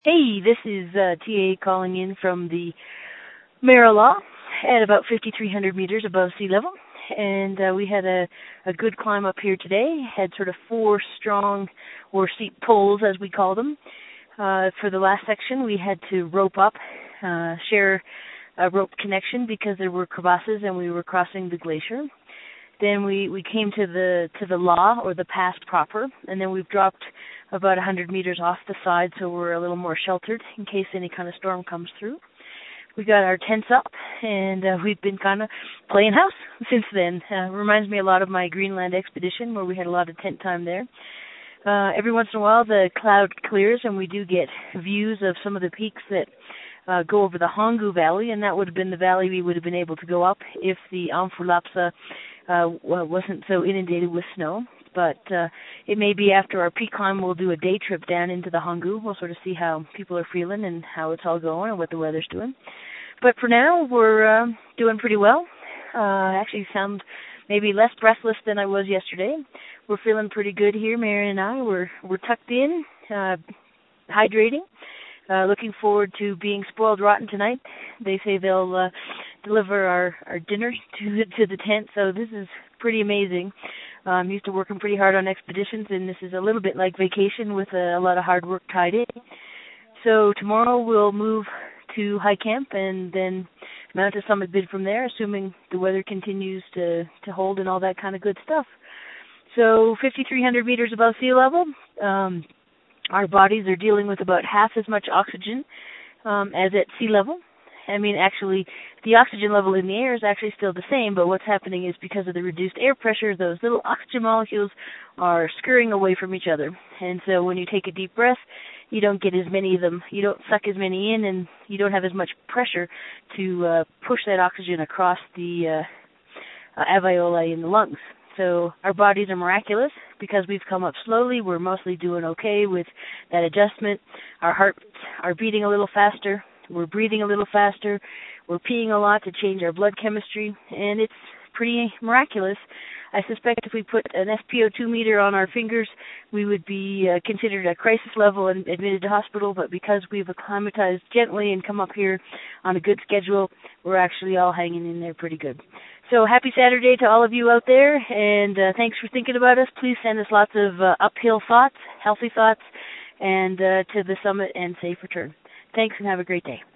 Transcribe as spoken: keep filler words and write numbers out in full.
Hey, this is uh, T A calling in from the Marilaw at about fifty-three hundred meters above sea level. And uh, we had a, a good climb up here today. Had sort of four strong or steep pulls, as we call them. Uh, for the last section, we had to rope up, uh, share a rope connection because there were crevasses and we were crossing the glacier. Then we, we came to the to the law, or the pass proper, and then we've dropped about one hundred meters off the side, so we're a little more sheltered in case any kind of storm comes through. We got our tents up, and uh, we've been kind of playing house since then. Uh, reminds me a lot of my Greenland expedition, where we had a lot of tent time there. Uh, every once in a while, the cloud clears, and we do get views of some of the peaks that uh, go over the Hongu Valley, and that would have been the valley we would have been able to go up if the Amphurlapsa uh, wasn't so inundated with snow. But uh, it may be after our peak climb, we'll do a day trip down into the Hongu. We'll sort of see how people are feeling and how it's all going and what the weather's doing. But for now, we're uh, doing pretty well. Uh, actually sound maybe less breathless than I was yesterday. We're feeling pretty good here, Marion and I. We're we're tucked in, uh, hydrating, uh, looking forward to being spoiled rotten tonight. They say they'll uh, deliver our, our dinner to, to the tent, so this is pretty amazing. Uh, I'm used to working pretty hard on expeditions, and this is a little bit like vacation with a, a lot of hard work tied in. So tomorrow we'll move to high camp and then mount a summit bid from there, assuming the weather continues to, to hold and all that kind of good stuff. So fifty-three hundred meters above sea level, um, our bodies are dealing with about half as much oxygen um, as at sea level. I mean, actually, the oxygen level in the air is actually still the same, but what's happening is because of the reduced air pressure, those little oxygen molecules are scurrying away from each other. And so when you take a deep breath, you don't get as many of them. You don't suck as many in, and you don't have as much pressure to uh, push that oxygen across the uh, uh, alveoli in the lungs. So our bodies are miraculous because we've come up slowly. We're mostly doing okay with that adjustment. Our hearts are beating a little faster. We're breathing a little faster. We're peeing a lot to change our blood chemistry, and it's pretty miraculous. I suspect if we put an S P O two meter on our fingers, we would be uh, considered at crisis level and admitted to hospital, but because we've acclimatized gently and come up here on a good schedule, we're actually all hanging in there pretty good. So happy Saturday to all of you out there, and uh, thanks for thinking about us. Please send us lots of uh, uphill thoughts, healthy thoughts, and uh, to the summit and safe return. Thanks, and have a great day.